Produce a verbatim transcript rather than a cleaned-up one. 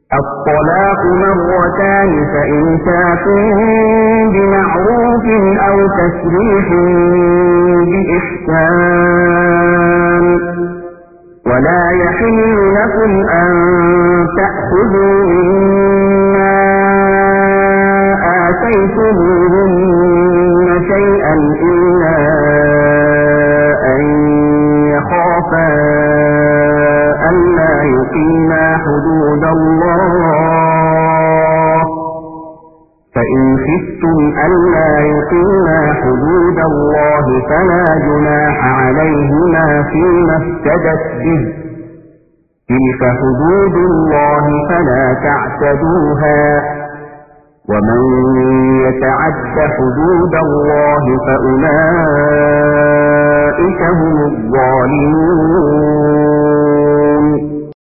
الطلاق مرتان فإمساك بمعروف أو تسريح بإحسان ولا يحل لكم أن تأخذوا مما آتيتموهن شيئا إلا أن يخافا ألا يقيما حدود الله فإن خفتم ألا يقيما حدود الله فلا جناح عليهما فيما افتدت به تلك حدود الله فلا تعتدوها ومن يتعد حدود الله فأولئك هم الظالمون